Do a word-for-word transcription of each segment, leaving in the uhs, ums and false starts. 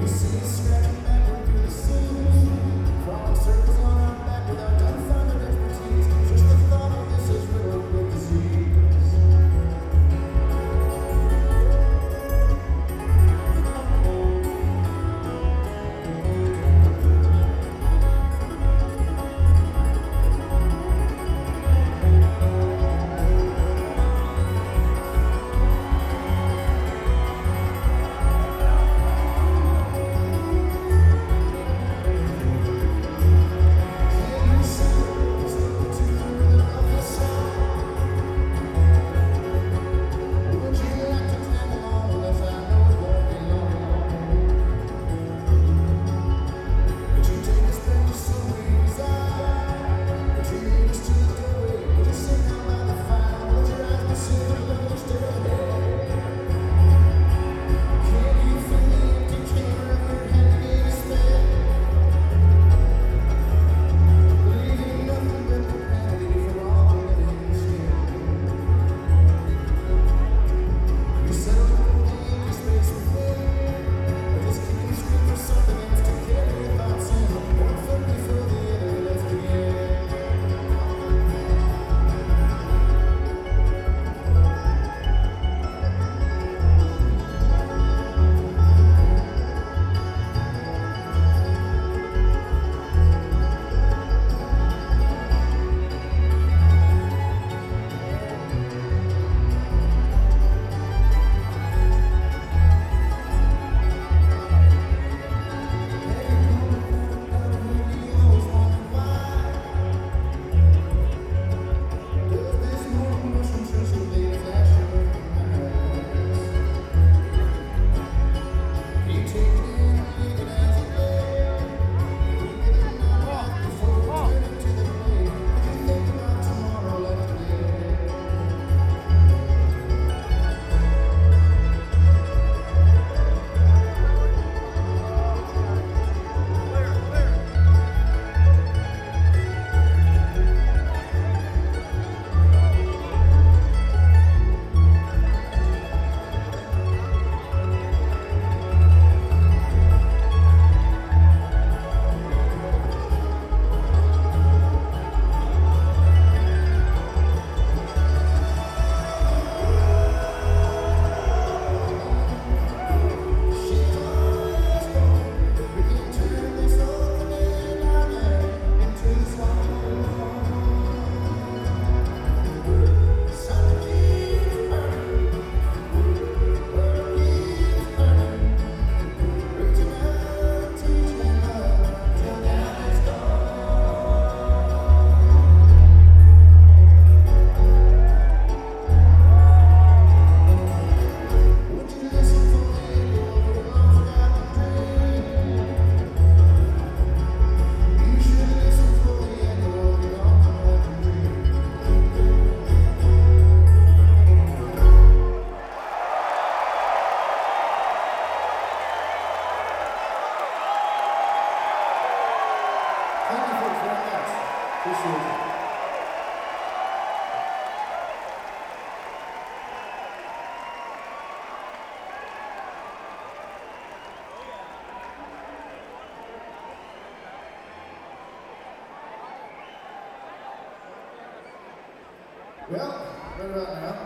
Well, right about now,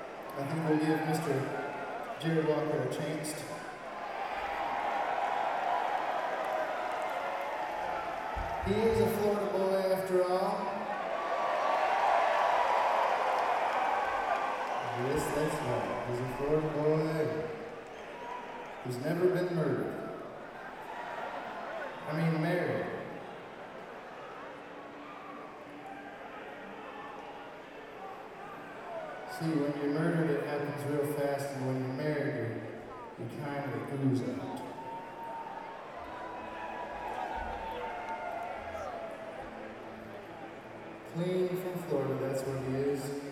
I think we'll give Mister Jared Walker a chance to He is a Florida boy after all. Yes, that's right. He's a Florida boy who's never been murdered. I mean married. See, when you're murdered, it happens real fast, and when you're married, you, you kind of ooze out. Clean from Florida, that's what he is.